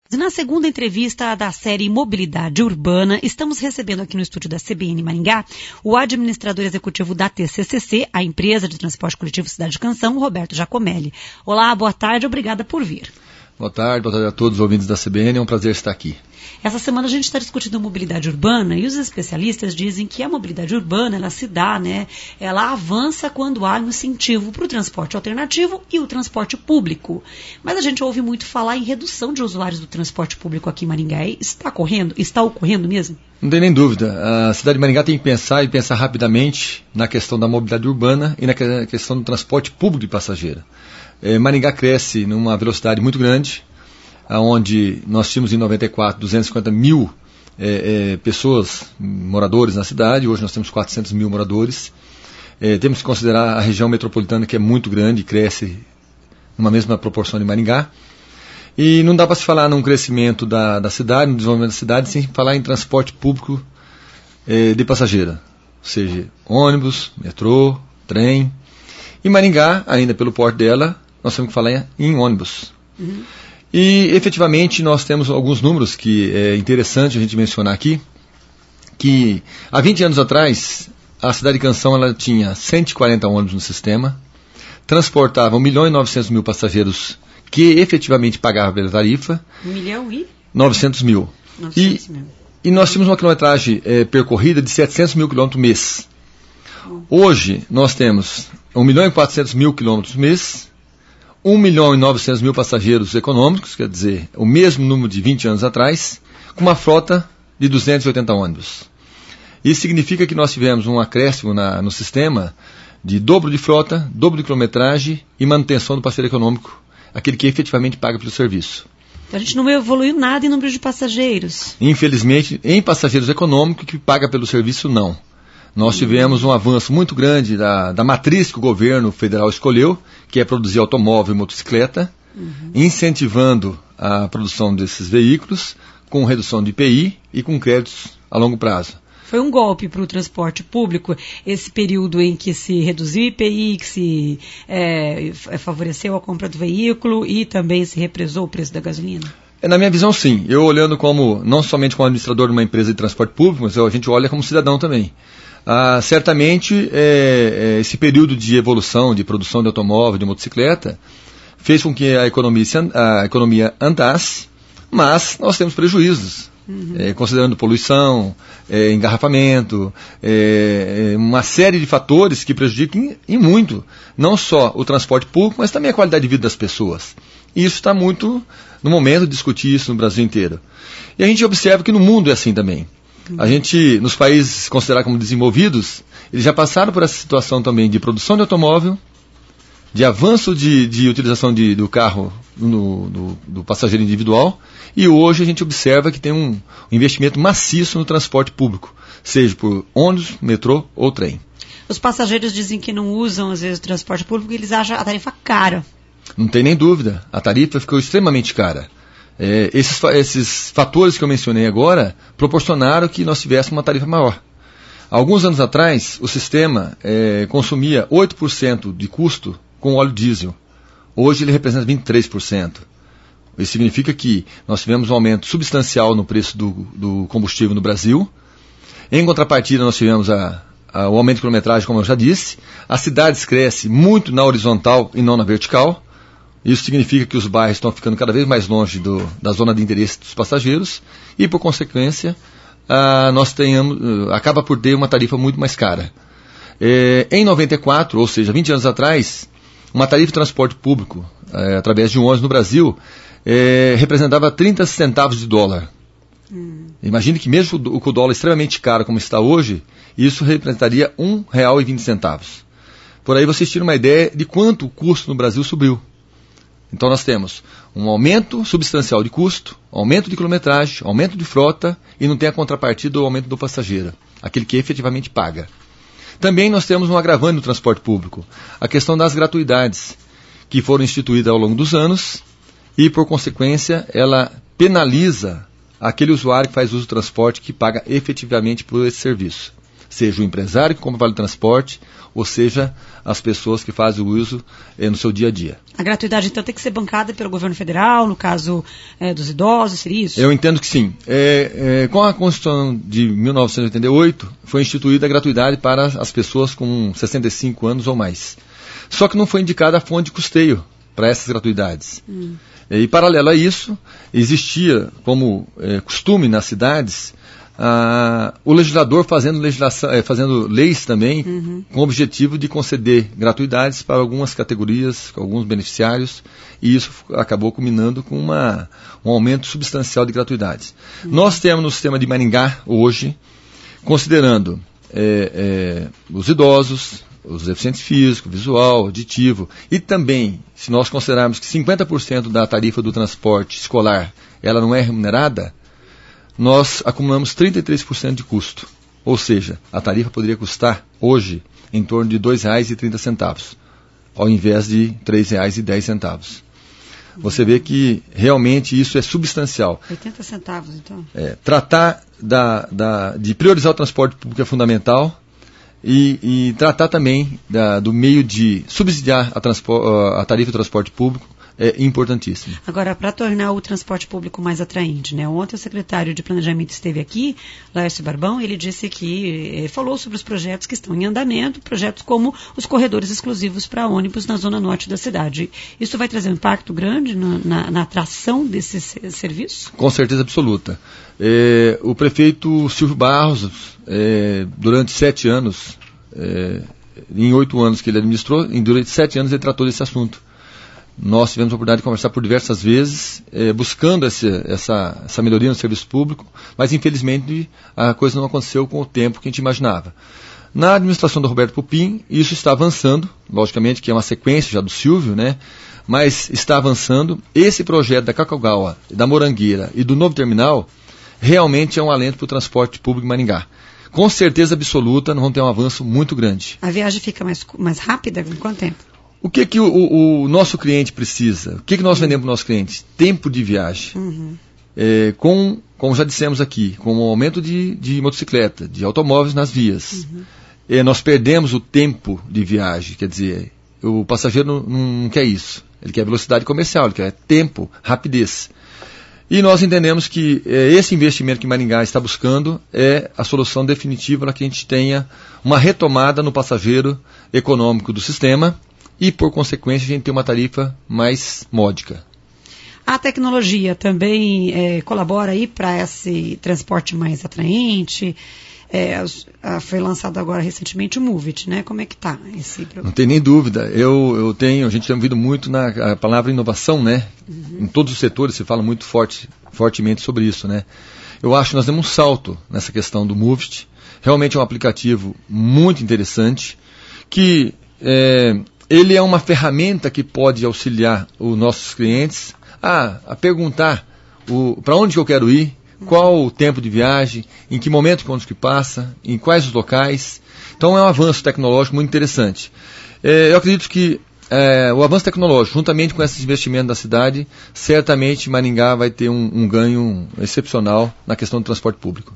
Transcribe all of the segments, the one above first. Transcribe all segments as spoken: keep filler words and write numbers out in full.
Na segunda entrevista da série Mobilidade Urbana, estamos recebendo aqui no estúdio da C B N Maringá o administrador executivo da T C C C, a empresa de transporte coletivo Cidade Canção, Roberto Giacomelli. Olá, boa tarde, obrigada por vir. Boa tarde, boa tarde a todos os ouvintes da C B N, é um prazer estar aqui. Essa semana a gente está discutindo mobilidade urbana e os especialistas dizem que a mobilidade urbana, ela se dá, né? Ela avança quando há um incentivo para o transporte alternativo e o transporte público. Mas a gente ouve muito falar em redução de usuários do transporte público aqui em Maringá. Está ocorrendo? Está ocorrendo mesmo? Não tem nem dúvida. A cidade de Maringá tem que pensar e pensar rapidamente na questão da mobilidade urbana e na questão do transporte público de passageiro. É, Maringá cresce numa velocidade muito grande, onde nós tínhamos em noventa e quatro duzentos e cinquenta mil é, é, pessoas, moradores na cidade. Hoje nós temos quatrocentos mil moradores. É, temos que considerar a região metropolitana, que é muito grande, cresce numa mesma proporção de Maringá. E não dá para se falar num crescimento da, da cidade, no desenvolvimento da cidade, sem falar em transporte público é, de passageiro, ou seja, ônibus, metrô, trem. E Maringá, ainda pelo porte dela, nós temos que falar em, em ônibus. Uhum. E, efetivamente, nós temos alguns números que é interessante a gente mencionar aqui, que há vinte anos atrás, a cidade de Canção ela tinha cento e quarenta ônibus no sistema, transportava um milhão e novecentos mil passageiros que efetivamente pagavam pela tarifa. um milhão e? novecentos mil. novecentos mil. E, e nós tínhamos uma quilometragem é, percorrida de setecentos mil quilômetros mês. Hum. Hoje, nós temos um milhão e quatrocentos mil quilômetros mês, um milhão e novecentos mil passageiros econômicos, quer dizer, o mesmo número de vinte anos atrás, com uma frota de duzentos e oitenta ônibus. Isso significa que nós tivemos um acréscimo na, no sistema de dobro de frota, dobro de quilometragem e manutenção do passageiro econômico, aquele que efetivamente paga pelo serviço. Então a gente não evoluiu nada em número de passageiros. Infelizmente, em passageiros econômicos, que paga pelo serviço, não. Nós tivemos um avanço muito grande da, da matriz que o governo federal escolheu, que é produzir automóvel e motocicleta, uhum. incentivando a produção desses veículos, com redução de I P I e com créditos a longo prazo. Foi um golpe para o transporte público, esse período em que se reduziu o I P I, que se é, favoreceu a compra do veículo e também se represou o preço da gasolina? Na minha visão, sim. Eu olhando como, não somente como administrador de uma empresa de transporte público, mas a gente olha como cidadão também. Ah, certamente, é, é, esse período de evolução, de produção de automóvel, de motocicleta, fez com que a economia, a economia andasse, mas nós temos prejuízos, uhum. é, considerando poluição, é, engarrafamento, é, uma série de fatores que prejudicam em, em muito, não só o transporte público, mas também a qualidade de vida das pessoas. E isso está muito no momento de discutir isso no Brasil inteiro. E a gente observa que no mundo é assim também. A gente, nos países considerados como desenvolvidos, eles já passaram por essa situação também de produção de automóvel, de avanço de, de utilização de, do carro no, do, do passageiro individual, e hoje a gente observa que tem um, um investimento maciço no transporte público, seja por ônibus, metrô ou trem. Os passageiros dizem que não usam, às vezes, o transporte público porque eles acham a tarifa cara. Não tem nem dúvida, a tarifa ficou extremamente cara. É, esses, esses fatores que eu mencionei agora proporcionaram que nós tivéssemos uma tarifa maior. Alguns anos atrás, o sistema é, consumia oito por cento de custo com óleo diesel. Hoje ele representa vinte e três por cento. Isso significa que nós tivemos um aumento substancial no preço do, do combustível no Brasil. Em contrapartida, nós tivemos a, a, o aumento de quilometragem, como eu já disse. As cidades crescem muito na horizontal e não na vertical. Isso significa que os bairros estão ficando cada vez mais longe do, da zona de interesse dos passageiros e, por consequência, ah, nós tenhamos, uh, acaba por ter uma tarifa muito mais cara. É, em noventa e quatro, ou seja, vinte anos atrás, uma tarifa de transporte público, é, através de um ônibus no Brasil, é, representava trinta centavos de dólar. Hum. Imagine que mesmo com o dólar extremamente caro como está hoje, isso representaria um real e vinte centavos. Por aí vocês tiram uma ideia de quanto o custo no Brasil subiu. Então nós temos um aumento substancial de custo, aumento de quilometragem, aumento de frota e não tem a contrapartida do aumento do passageiro, aquele que efetivamente paga. Também nós temos um agravante no transporte público, a questão das gratuidades, que foram instituídas ao longo dos anos e, por consequência, ela penaliza aquele usuário que faz uso do transporte que paga efetivamente por esse serviço. Seja o empresário que compra vale transporte, ou seja, as pessoas que fazem o uso eh, no seu dia a dia. A gratuidade, então, tem que ser bancada pelo governo federal, no caso é, dos idosos, seria isso? Eu entendo que sim. É, é, com a Constituição de mil novecentos e oitenta e oito, foi instituída a gratuidade para as pessoas com sessenta e cinco anos ou mais. Só que não foi indicada a fonte de custeio para essas gratuidades. Hum. E, paralelo a isso, existia, como é, costume nas cidades, ah, o legislador fazendo, legislação, é, fazendo leis também, uhum. com o objetivo de conceder gratuidades para algumas categorias, alguns beneficiários, e isso acabou culminando com uma, um aumento substancial de gratuidades. Uhum. Nós temos no sistema de Maringá, hoje, considerando é, é, os idosos, os deficientes físicos, visual, auditivo, e também, se nós considerarmos que cinquenta por cento da tarifa do transporte escolar ela não é remunerada, nós acumulamos trinta e três por cento de custo. Ou seja, a tarifa poderia custar, hoje, em torno de dois reais e trinta centavos, ao invés de três reais e dez centavos. Você vê que realmente isso é substancial. oitenta centavos, então. É, tratar da, da, de priorizar o transporte público é fundamental e, e tratar também da, do meio de subsidiar a, transpor, a tarifa do transporte público é importantíssimo. Agora, para tornar o transporte público mais atraente, né? Ontem o secretário de Planejamento esteve aqui, Laércio Barbão, ele disse que, eh, falou sobre os projetos que estão em andamento, projetos como os corredores exclusivos para ônibus na zona norte da cidade. Isso vai trazer um impacto grande na, na, na atração desse serviço? Com certeza absoluta. É, o prefeito Silvio Barros, é, durante sete anos, é, em oito anos que ele administrou, em, durante sete anos ele tratou desse assunto. Nós tivemos a oportunidade de conversar por diversas vezes, eh, buscando esse, essa, essa melhoria no serviço público, mas infelizmente a coisa não aconteceu com o tempo que a gente imaginava. Na administração do Roberto Pupim, isso está avançando, logicamente que é uma sequência já do Silvio, né? Mas está avançando. Esse projeto da Cacaugaua, da Morangueira e do novo terminal, realmente é um alento para o transporte público em Maringá. Com certeza absoluta, nós vamos ter um avanço muito grande. A viagem fica mais, mais rápida? Em quanto tempo? O que, que o, o, o nosso cliente precisa? O que, que nós vendemos para o nosso cliente? Tempo de viagem. Uhum. É, com, como já dissemos aqui, com o aumento de, de motocicleta, de automóveis nas vias, uhum. é, nós perdemos o tempo de viagem. Quer dizer, o passageiro não, não quer isso. Ele quer velocidade comercial, ele quer tempo, rapidez. E nós entendemos que é, esse investimento que Maringá está buscando é a solução definitiva para que a gente tenha uma retomada no passageiro econômico do sistema, e, por consequência, a gente tem uma tarifa mais módica. A tecnologia também é, colabora aí para esse transporte mais atraente? É, foi lançado agora recentemente o Movit, né? Como é que está esse programa? Não tem nem dúvida. Eu, eu tenho, a gente tem ouvido muito na palavra inovação, né? Uhum. Em todos os setores se fala muito forte, fortemente sobre isso, né? Eu acho que nós demos um salto nessa questão do Movit. Realmente é um aplicativo muito interessante, que é, ele é uma ferramenta que pode auxiliar os nossos clientes a, a perguntar para onde que eu quero ir, qual o tempo de viagem, em que momento que onde que passa, em quais os locais. Então é um avanço tecnológico muito interessante. É, eu acredito que é, o avanço tecnológico, juntamente com esses investimentos da cidade, certamente Maringá vai ter um, um ganho excepcional na questão do transporte público.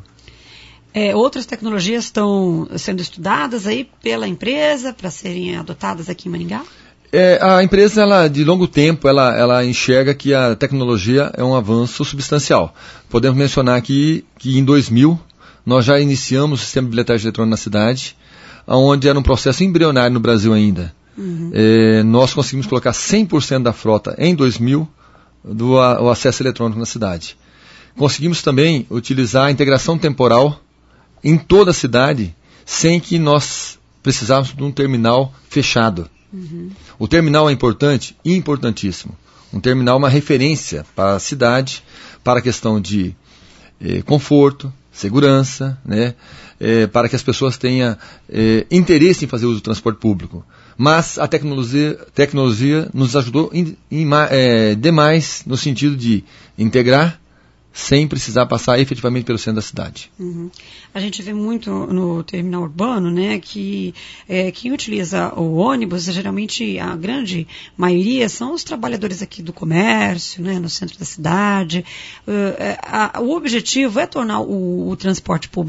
É, outras tecnologias estão sendo estudadas aí pela empresa para serem adotadas aqui em Maringá? É, a empresa, ela, de longo tempo, ela, ela enxerga que a tecnologia é um avanço substancial. Podemos mencionar aqui que em dois mil nós já iniciamos o sistema de bilhetagem eletrônica na cidade, onde era um processo embrionário no Brasil ainda. Uhum. É, nós conseguimos colocar cem por cento da frota em dois mil do a, o acesso eletrônico na cidade. Conseguimos também utilizar a integração temporal em toda a cidade, sem que nós precisássemos de um terminal fechado. Uhum. O terminal é importante, importantíssimo. Um terminal é uma referência para a cidade, para a questão de eh, conforto, segurança, né, eh, para que as pessoas tenham eh, interesse em fazer uso do transporte público. Mas a tecnologia, tecnologia nos ajudou em, em, eh, demais no sentido de integrar, sem precisar passar efetivamente pelo centro da cidade. Uhum. A gente vê muito no terminal urbano, né, que é, quem utiliza o ônibus, geralmente a grande maioria são os trabalhadores aqui do comércio, né, no centro da cidade. Uh, a, a, o objetivo é tornar o, o transporte público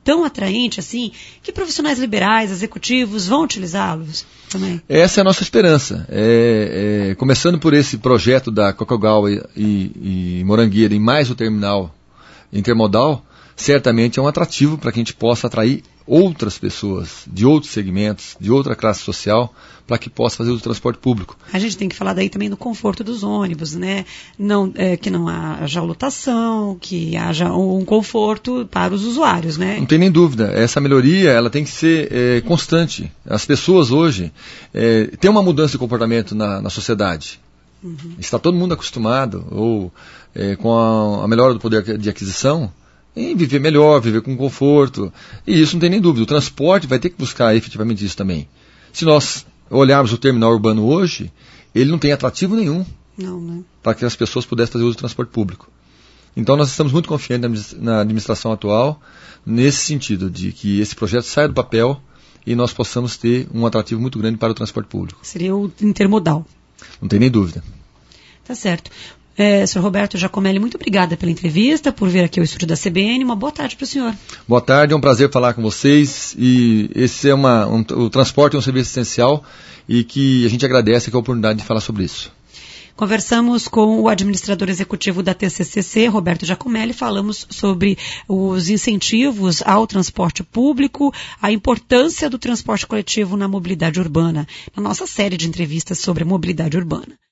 tão atraente assim que profissionais liberais, executivos vão utilizá-los também? Essa é a nossa esperança. É, é, começando por esse projeto da Coca-Cola e, e, e Morangueira em mais o terminal intermodal, certamente é um atrativo para que a gente possa atrair outras pessoas de outros segmentos, de outra classe social, para que possa fazer o transporte público. A gente tem que falar daí também do conforto dos ônibus, né? Não, é, que não haja lotação, que haja um conforto para os usuários, né? Não tem nem dúvida. Essa melhoria ela tem que ser é, constante. As pessoas hoje é, têm uma mudança de comportamento na, na sociedade. Uhum. Está todo mundo acostumado, ou é, com a, a melhora do poder de aquisição, em viver melhor, viver com conforto. E isso não tem nem dúvida. O transporte vai ter que buscar efetivamente isso também. Se nós olharmos o terminal urbano hoje, ele não tem atrativo nenhum não, não. para que as pessoas pudessem fazer uso do transporte público. Então nós estamos muito confiantes na administração atual, nesse sentido, de que esse projeto saia do papel e nós possamos ter um atrativo muito grande para o transporte público. Seria o intermodal. Não tem nem dúvida. Tá certo. É, senhor Roberto Giacomelli, muito obrigada pela entrevista, por vir aqui ao estúdio da C B N. Uma boa tarde para o senhor. Boa tarde, é um prazer falar com vocês. E esse é uma, um, o transporte é um serviço essencial e que a gente agradece aqui a oportunidade de falar sobre isso. Conversamos com o administrador executivo da T C C C, Roberto Giacomelli, falamos sobre os incentivos ao transporte público, a importância do transporte coletivo na mobilidade urbana, na nossa série de entrevistas sobre a mobilidade urbana.